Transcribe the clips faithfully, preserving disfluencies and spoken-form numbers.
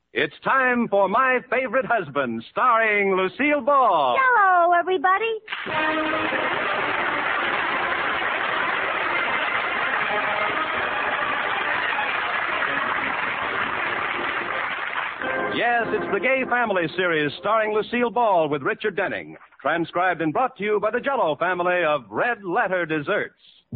It's time for My Favorite Husband, starring Lucille Ball. Hello, everybody. Yes, it's the Gay Family series starring Lucille Ball with Richard Denning. Transcribed and brought to you by the Jell-O family of Red Letter Desserts.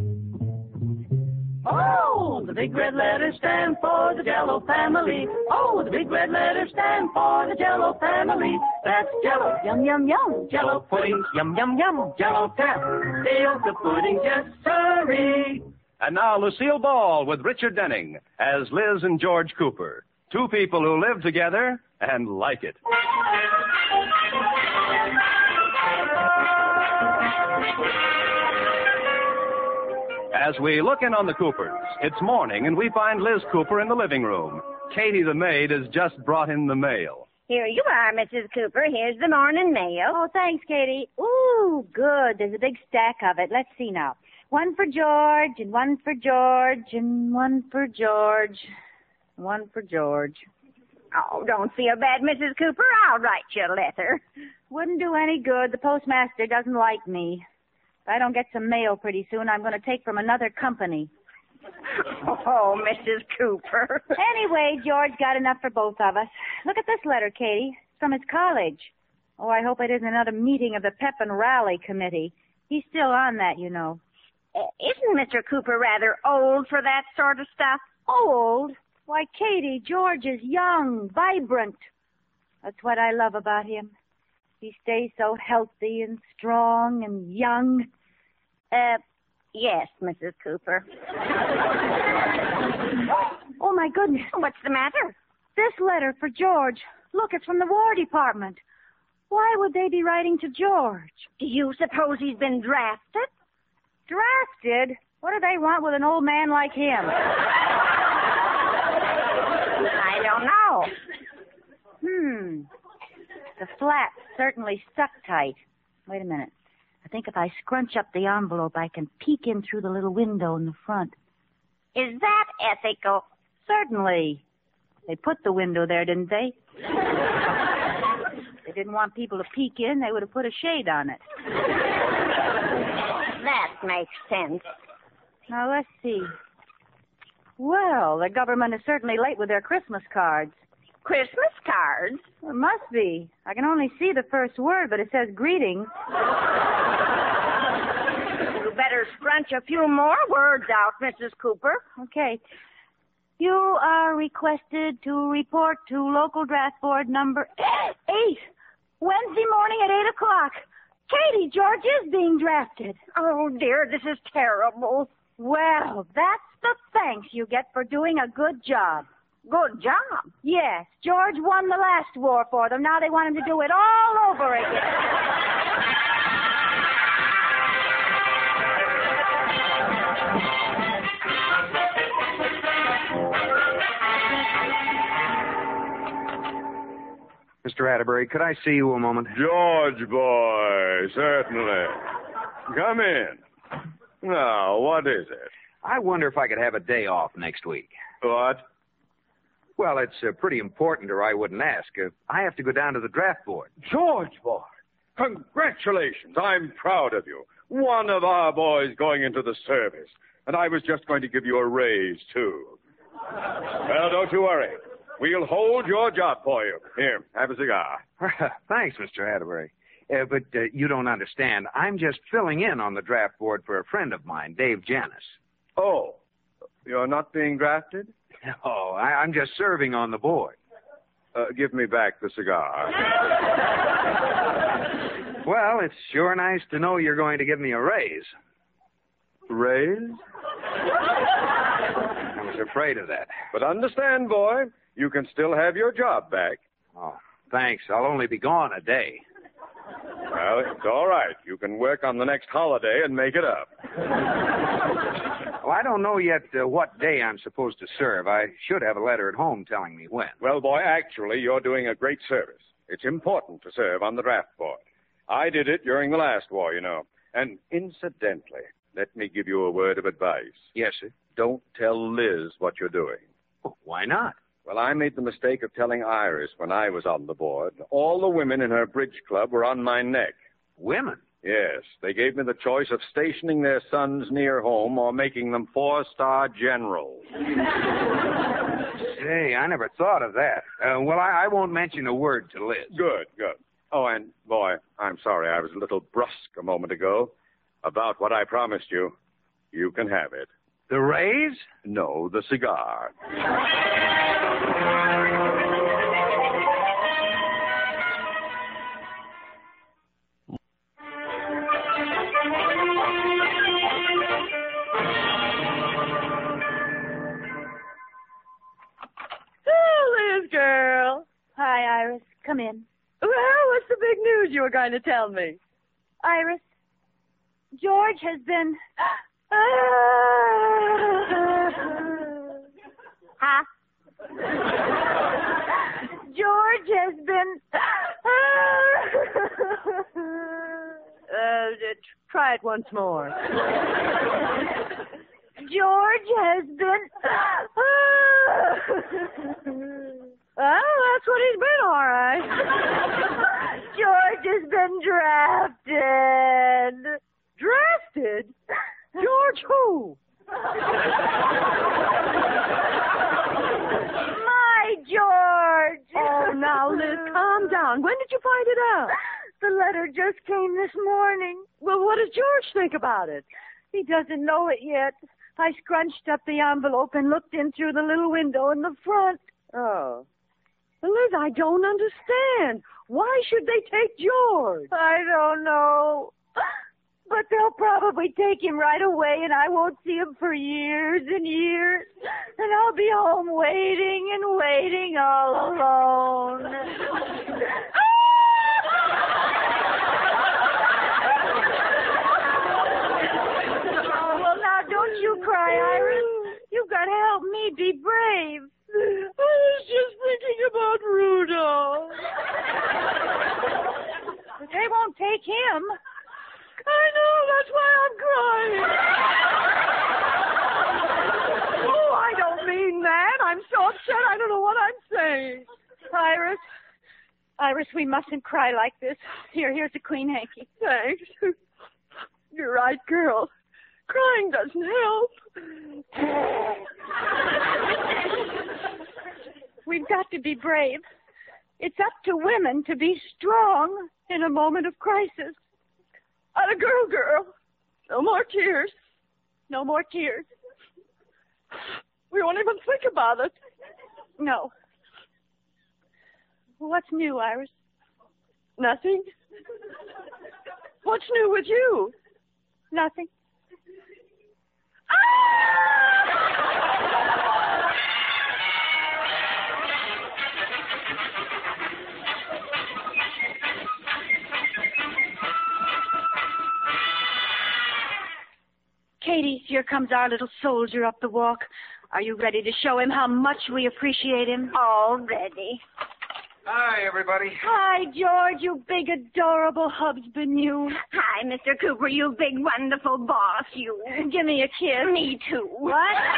Oh, the big red letters stand for the Jell-O family. Oh, the big red letters stand for the Jell-O family. That's Jell-O, yum, yum, yum. Jell-O pudding, yum, yum, yum. Jell-O tapioca pudding, just sirree. And now Lucille Ball with Richard Denning as Liz and George Cooper. Two people who live together and like it. As we look in on the Coopers, it's morning and we find Liz Cooper in the living room. Katie, the maid, has just brought in the mail. Here you are, Missus Cooper. Here's the morning mail. Oh, thanks, Katie. Ooh, good. There's a big stack of it. Let's see now. One for George, and one for George, and one for George, one for George. Oh, don't feel bad, Missus Cooper. I'll write you a letter. Wouldn't do any good. The postmaster doesn't like me. If I don't get some mail pretty soon, I'm going to take from another company. Oh, Missus Cooper. Anyway, George got enough for both of us. Look at this letter, Katie. It's from his college. Oh, I hope it isn't another meeting of the Pep and Rally Committee. He's still on that, you know. Uh, isn't Mister Cooper rather old for that sort of stuff? Old? Why, Katie, George is young, vibrant. That's what I love about him. He stays so healthy and strong and young. Uh, yes, Missus Cooper. Oh, my goodness. What's the matter? This letter for George. Look, it's from the War Department. Why would they be writing to George? Do you suppose he's been drafted? Drafted? What do they want with an old man like him? I don't know. Hmm. The flap certainly stuck tight. Wait a minute. I think if I scrunch up the envelope, I can peek in through the little window in the front. Is that ethical? Certainly. They put the window there, didn't they? They didn't want people to peek in. They would have put a shade on it. That makes sense. Now, let's see. Well, the government is certainly late with their Christmas cards. Christmas cards? It must be. I can only see the first word, but it says greetings. You better scrunch a few more words out, Missus Cooper. Okay. You are requested to report to local draft board number eight, Wednesday morning at eight o'clock. Katie, George is being drafted. Oh, dear, this is terrible. Well, that's the thanks you get for doing a good job. Good job? Yes. George won the last war for them. Now they want him to do it all over again. Mister Atterbury, could I see you a moment? George, boy, certainly. Come in. Now, what is it? I wonder if I could have a day off next week. What? Well, it's uh, pretty important, or I wouldn't ask. Uh, I have to go down to the draft board. George, boy, congratulations. I'm proud of you. One of our boys going into the service. And I was just going to give you a raise, too. Well, don't you worry. We'll hold your job for you. Here, have a cigar. Thanks, Mister Atterbury. Uh, but uh, you don't understand. I'm just filling in on the draft board for a friend of mine, Dave Janis. Oh, you're not being drafted? Oh, I, I'm just serving on the board. Uh, give me back the cigar. Well, it's sure nice to know you're going to give me a raise. Raise? I was afraid of that. But understand, boy, you can still have your job back. Oh, thanks. I'll only be gone a day. Well, it's all right. You can work on the next holiday and make it up. Well, I don't know yet uh, what day I'm supposed to serve. I should have a letter at home telling me when. Well, boy, actually, you're doing a great service. It's important to serve on the draft board. I did it during the last war, you know. And incidentally, let me give you a word of advice. Yes, sir. Don't tell Liz what you're doing. Oh, why not? Well, I made the mistake of telling Iris when I was on the board. All the women in her bridge club were on my neck. Women? Yes. They gave me the choice of stationing their sons near home or making them four-star generals. Hey, I never thought of that. Uh, well, I, I won't mention a word to Liz. Good, good. Oh, and, boy, I'm sorry I was a little brusque a moment ago. About what I promised you, you can have it. The raise? No, the cigar. Oh, Liz, girl. Hi, Iris. Come in. Well, what's the big news you were going to tell me? Iris, George has been... Huh? George has been... uh, try it once more. George has been... Well, that's what he's been, all right. George has been drafted. Drafted? George who? My George. Oh, now, Liz, calm down. When did you find it out? The letter just came this morning. Well, what does George think about it? He doesn't know it yet. I scrunched up the envelope and looked in through the little window in the front. Oh. Well, Liz, I don't understand. Why should they take George? I don't know. But they'll probably take him right away, and I won't see him for years and years. And I'll be home waiting and waiting all alone. Oh, well, now, don't you cry, Iris. You've got to help me be brave. I was just thinking about Rudolph. But they won't take him. I know, that's why I'm crying. Oh, I don't mean that. I'm so upset I don't know what I'm saying. Iris, Iris, we mustn't cry like this. Here, here's a clean hanky. Thanks. You're right, girl. Crying doesn't help. We've got to be brave. It's up to women to be strong in a moment of crisis. A girl, girl. No more tears. No more tears. We won't even think about it. No. What's new, Iris? Nothing. What's new with you? Nothing. Katie, here comes our little soldier up the walk. Are you ready to show him how much we appreciate him? All ready. Hi, everybody. Hi, George, you big, adorable husband, you. Hi, Mister Cooper, you big, wonderful boss, you. Give me a kiss. Me too. What?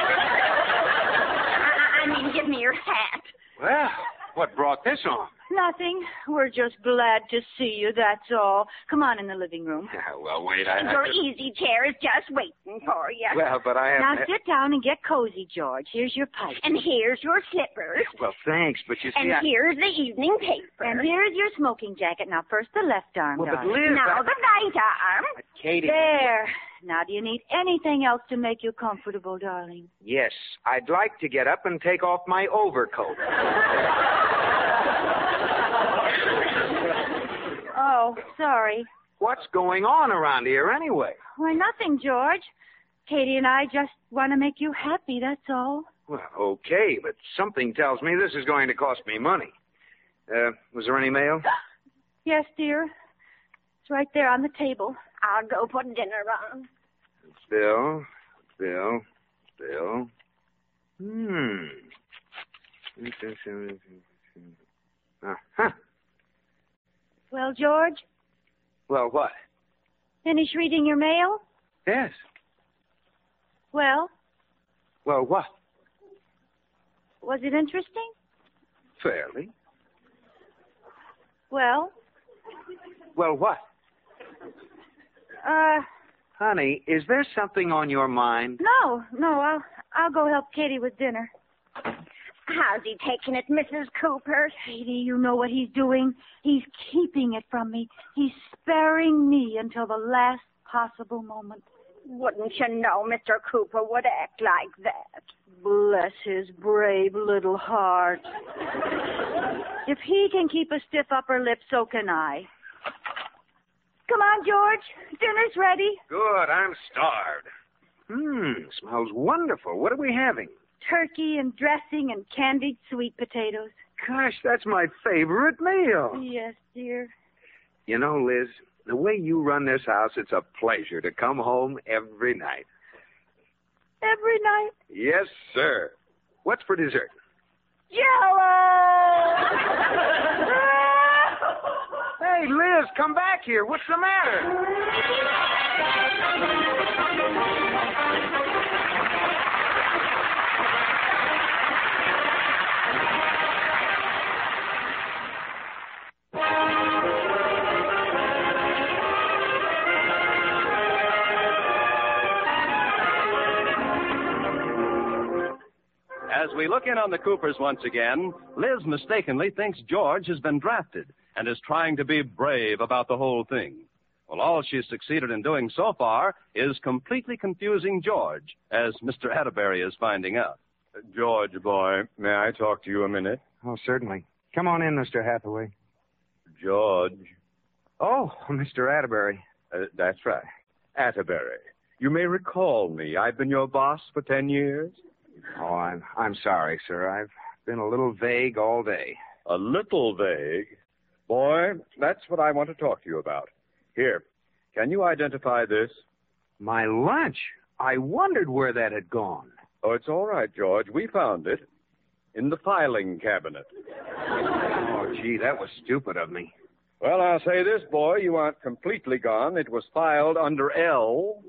I, I mean, give me your hat. Well, what brought this on? Nothing. We're just glad to see you, that's all. Come on in the living room. Yeah, well, wait, I... Your I just... easy chair is just waiting for you. Well, but I have... Now sit down and get cozy, George. Here's your pipe. And here's your slippers. Well, thanks, but you see, And I... here's the evening paper. And here's your smoking jacket. Now, first the left arm, Well, but darling. Liz, Now I... the right arm. Uh, Katie... There. Now, do you need anything else to make you comfortable, darling? Yes, I'd like to get up and take off my overcoat. Oh, sorry. What's going on around here anyway? Why, nothing, George. Katie and I just want to make you happy, that's all. Well, okay, but something tells me this is going to cost me money. Uh, was there any mail? Yes, dear. It's right there on the table. I'll go put dinner on. Bill, Bill, Bill. Hmm. Uh-huh. Well, George, Well, what? finish reading your mail? Yes. Well, Well, what? was it interesting? Fairly. Well, Well, what? uh, Honey, is there something on your mind? no, no, I'll, I'll go help Katie with dinner. How's he taking it, Missus Cooper? Katie, you know what he's doing. He's keeping it from me. He's sparing me until the last possible moment. Wouldn't you know Mister Cooper would act like that? Bless his brave little heart. If he can keep a stiff upper lip, so can I. Come on, George. Dinner's ready. Good, I'm starved. Hmm, smells wonderful. What are we having? Turkey and dressing and candied sweet potatoes. Gosh, that's my favorite meal. Yes, dear. You know, Liz, the way you run this house, it's a pleasure to come home every night. Every night. Yes, sir. What's for dessert? Jello! Hey, Liz, come back here. What's the matter? As we look in on the Coopers once again, Liz mistakenly thinks George has been drafted and is trying to be brave about the whole thing. Well, all she's succeeded in doing so far is completely confusing George, as Mister Atterbury is finding out. Uh, George, boy, may I talk to you a minute? Oh, certainly. Come on in, Mister Hathaway. George. Oh, Mister Atterbury. Uh, that's right. Atterbury. You may recall me. I've been your boss for ten years. Oh, I'm I'm sorry, sir. I've been a little vague all day. A little vague. Boy, that's what I want to talk to you about. Here, can you identify this? My lunch. I wondered where that had gone. Oh, it's all right, George. We found it in the filing cabinet. Oh, gee, that was stupid of me. Well, I'll say this, boy. You aren't completely gone. It was filed under L.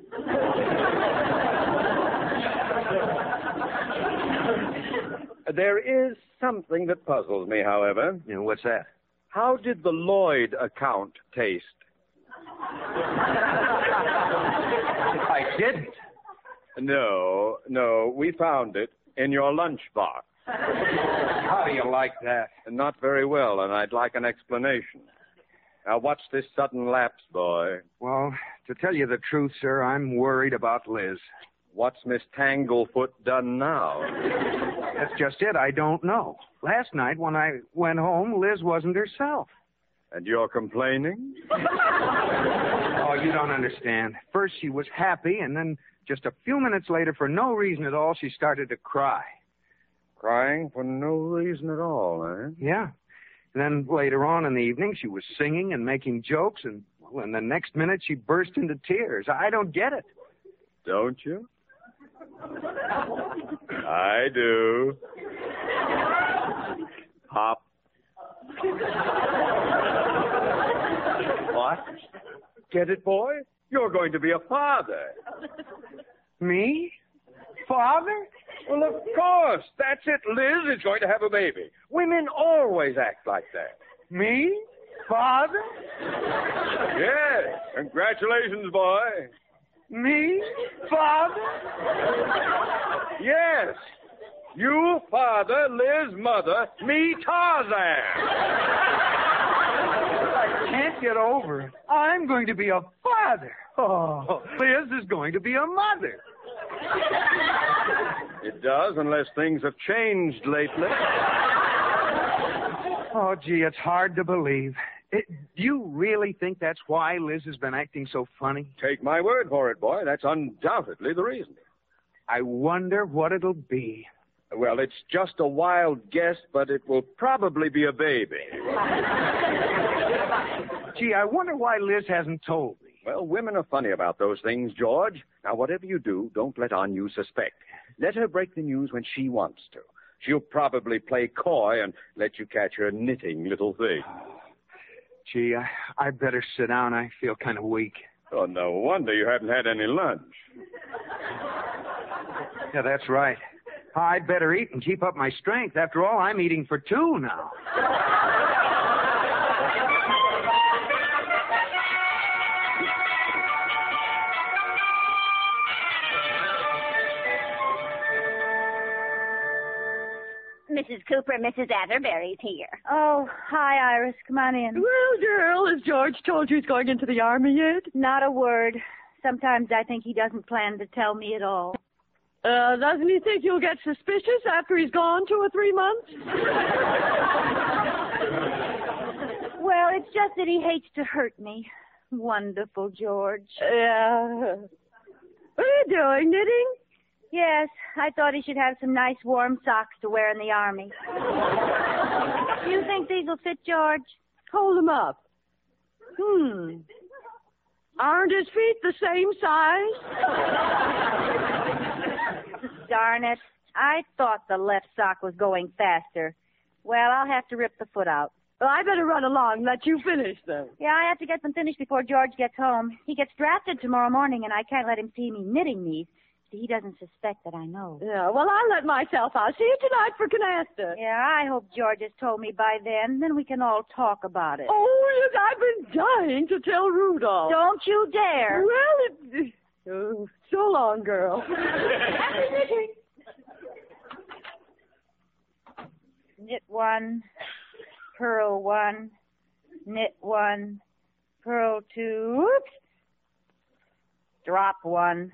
There is something that puzzles me, however. You know, what's that? How did the Lloyd account taste? I didn't. No, no, we found it in your lunchbox. How do you like that? Not very well, and I'd like an explanation. Now, what's this sudden lapse, boy? Well, to tell you the truth, sir, I'm worried about Liz. What's Miss Tanglefoot done now? That's just it. I don't know. Last night when I went home, Liz wasn't herself. And you're complaining? Oh, you don't understand. First she was happy, and then just a few minutes later, for no reason at all, she started to cry. Crying for no reason at all, eh? Yeah. And then later on in the evening, she was singing and making jokes, and, well, and the next minute she burst into tears. I don't get it. Don't you? I do. Hop. What? Get it, boy? You're going to be a father. Me? Father? Well, of course. That's it. Liz is going to have a baby. Women always act like that. Me? Father? Yes. Congratulations, boy. Me? Father? Yes. You, father, Liz, mother, me, Tarzan. I can't get over it. I'm going to be a father. Oh, Liz is going to be a mother. It does, unless things have changed lately. Oh, gee, it's hard to believe. It, do you really think that's why Liz has been acting so funny? Take my word for it, boy. That's undoubtedly the reason. I wonder what it'll be. Well, it's just a wild guess, but it will probably be a baby. Gee, I wonder why Liz hasn't told me. Well, women are funny about those things, George. Now, whatever you do, don't let on you suspect. Let her break the news when she wants to. She'll probably play coy and let you catch her knitting little thing. Gee, I, I better sit down. I feel kind of weak. Oh, no wonder you haven't had any lunch. Yeah, that's right. I'd better eat and keep up my strength. After all, I'm eating for two now. Missus Cooper, Missus Atterbury's here. Oh, hi, Iris. Come on in. Well, girl, has George told you he's going into the Army yet? Not a word. Sometimes I think he doesn't plan to tell me at all. Uh, doesn't he think you'll get suspicious after he's gone two or three months? Well, it's just that he hates to hurt me. Wonderful, George. Yeah. What are you doing, knitting? Yes, I thought he should have some nice warm socks to wear in the Army. Do you think these will fit, George? Hold them up. Hmm. Aren't his feet the same size? Darn it. I thought the left sock was going faster. Well, I'll have to rip the foot out. Well, I better run along and let you finish them. Yeah, I have to get them finished before George gets home. He gets drafted tomorrow morning, and I can't let him see me knitting these. He doesn't suspect that I know. Yeah, well, I'll let myself out. See you tonight for canasta. Yeah, I hope George has told me by then. Then we can all talk about it. Oh, yes, I've been dying to tell Rudolph. Don't you dare. Well, it... Oh, so long, girl. Happy knitting. Knit one, purl one, knit one, purl two, oops, drop one.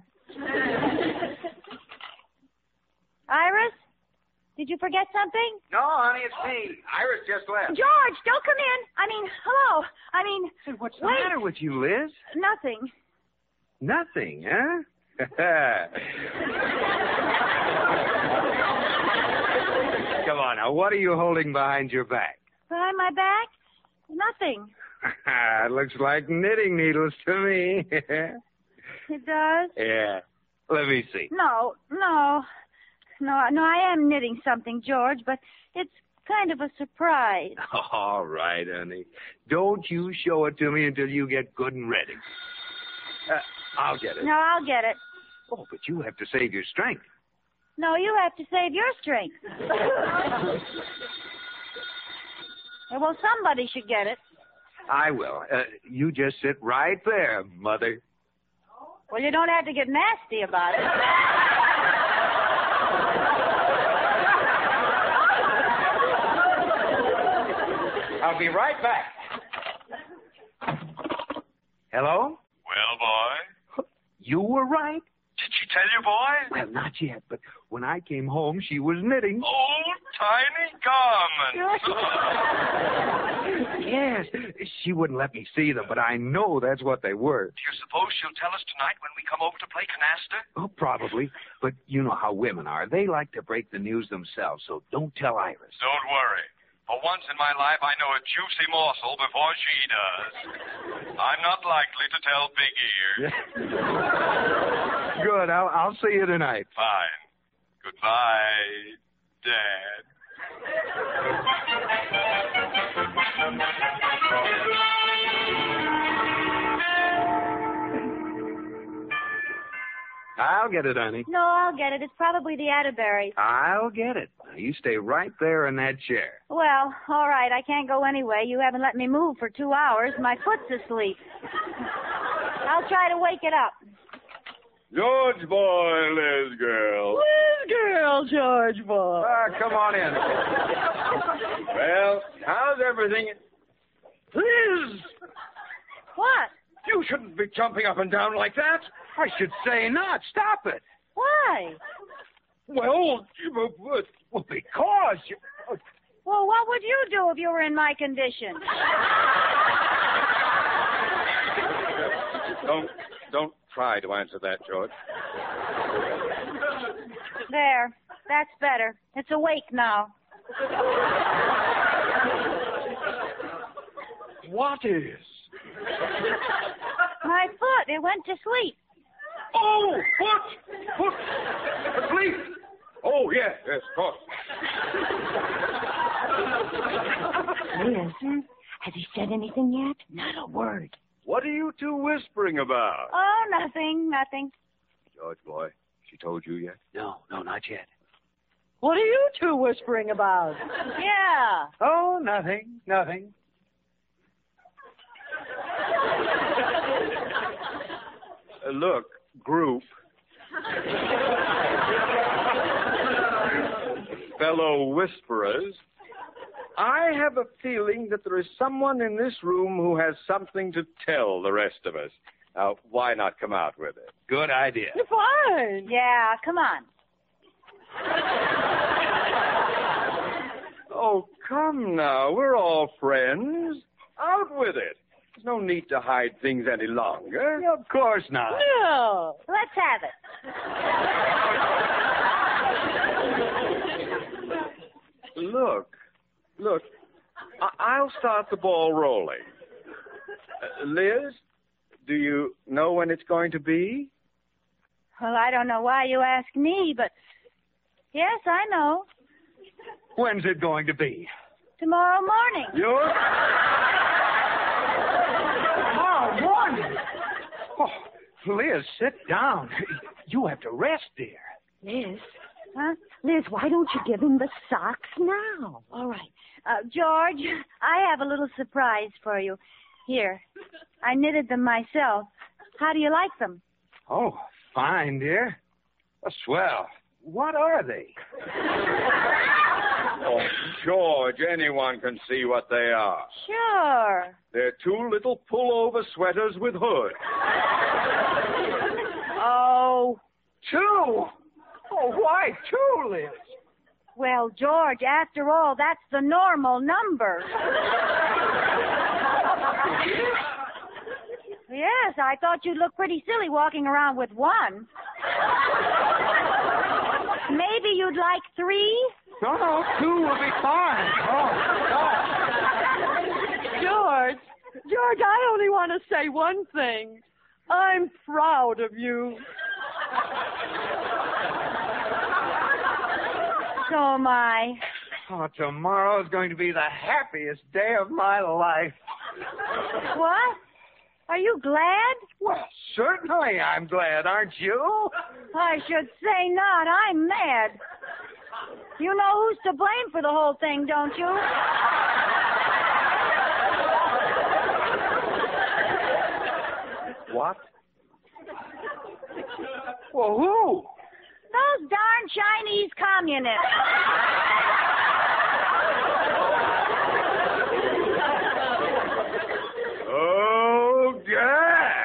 Iris, did you forget something? No, honey, it's me. Iris just left. George, don't come in. I mean, hello. I mean, Hey, what's the wait. matter with you, Liz? Nothing. Nothing, huh? Come on now, what are you holding behind your back? Behind my back? Nothing. It looks like knitting needles to me. It does? Yeah. Let me see. No, no. No, no, I am knitting something, George, but it's kind of a surprise. All right, honey. Don't you show it to me until you get good and ready. Uh, I'll get it. No, I'll get it. Oh, but you have to save your strength. No, you have to save your strength. Well, somebody should get it. I will. Uh, you just sit right there, Mother. Well, you don't have to get nasty about it. I'll be right back. Hello? Well, boy. You were right. Did she tell you, boy? Well, not yet, but when I came home, she was knitting. Old tiny garments. Yes, she wouldn't let me see them, but I know that's what they were. Do you suppose she'll tell us tonight when we come over to play canasta? Oh, probably. But you know how women are. They like to break the news themselves, so don't tell Iris. Don't worry. For once in my life, I know a juicy morsel before she does. I'm not likely to tell Big Ear. Good. I'll, I'll see you tonight. Fine. Goodbye, Dad. I'll get it, honey. No, I'll get it. It's probably the Atterbury. I'll get it. Now, you stay right there in that chair. Well, all right. I can't go anyway. You haven't let me move for two hours. My foot's asleep. I'll try to wake it up. George boy, Liz girl. Liz girl, George boy. Ah, come on in. Well, how's everything? Liz! What? You shouldn't be jumping up and down like that. I should say not. Stop it. Why? Well, Well, because you... Well, what would you do if you were in my condition? Don't, don't try to answer that, George. There. That's better. It's awake now. What is? My foot. It went to sleep. Oh, foot! Foot! Asleep! Oh, yes, yes, of course. Liz, has he said anything yet? Not a word. What are you two whispering about? Oh, nothing, nothing. George boy, she told you yet? No, no, not yet. What are you two whispering about? Yeah. Oh, nothing, nothing. Uh, look, group. Fellow whisperers, I have a feeling that there is someone in this room who has something to tell the rest of us. Now, why not come out with it? Good idea. Fine. Yeah, come on. Oh, come now. We're all friends. Out with it. There's no need to hide things any longer. Of course not. No. Let's have it. Look, look, I- I'll start the ball rolling. Uh, Liz, do you know when it's going to be? Well, I don't know why you ask me, but yes, I know. When's it going to be? Tomorrow morning. You're... Tomorrow morning. Oh, Liz, sit down. You have to rest, dear. Liz, Huh? Liz, why don't you give him the socks now? All right. Uh, George, I have a little surprise for you. Here. I knitted them myself. How do you like them? Oh, fine, dear. Oh, swell. What are they? Oh, George, anyone can see what they are. Sure. They're two little pullover sweaters with hoods. Oh. Two? Oh, why two, Liz? Well, George, after all, that's the normal number. Yes, I thought you'd look pretty silly walking around with one. Maybe you'd like three? No, no, two will be fine. Oh, George, George, I only want to say one thing. I'm proud of you. So am I. oh, tomorrow's going to be the happiest day of my life. What? Are you glad? Well, certainly I'm glad, aren't you? I should say not. I'm mad. You know who's to blame for the whole thing, don't you? What? Well, who? Those darn Chinese communists. Oh, gosh.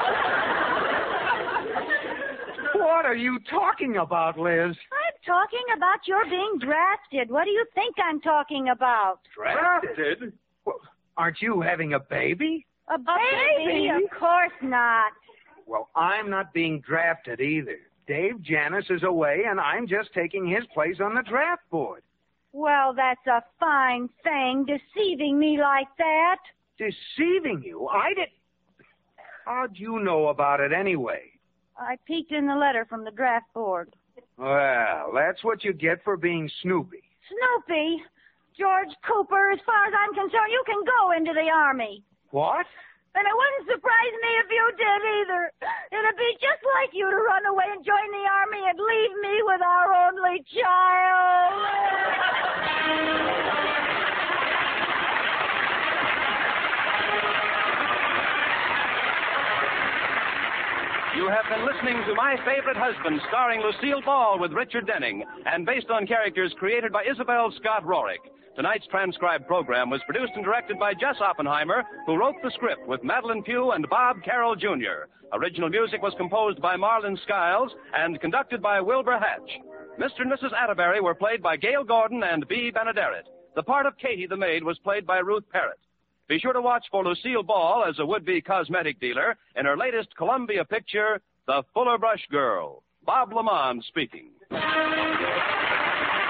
What are you talking about, Liz? I'm talking about your being drafted. What do you think I'm talking about? Drafted? Well, aren't you having a baby? A baby? baby? Of course not. Well, I'm not being drafted either. Dave Janis is away, and I'm just taking his place on the draft board. Well, that's a fine thing, deceiving me like that. Deceiving you? I did. How'd you know about it anyway? I peeked in the letter from the draft board. Well, that's what you get for being snoopy. Snoopy, George Cooper, as far as I'm concerned, you can go into the Army. What? And it wouldn't surprise me if you did either. It'd be just like you to run away and join the Army and leave me with our only child. You have been listening to My Favorite Husband, starring Lucille Ball with Richard Denning, and based on characters created by Isabel Scott Rorick. Tonight's transcribed program was produced and directed by Jess Oppenheimer, who wrote the script with Madeline Pugh and Bob Carroll, Junior Original music was composed by Marlon Skiles and conducted by Wilbur Hatch. Mister and Missus Atterbury were played by Gail Gordon and Bea Benaderet. The part of Katie the maid was played by Ruth Parrott. Be sure to watch for Lucille Ball as a would-be cosmetic dealer in her latest Columbia picture, The Fuller Brush Girl. Bob Lamont speaking.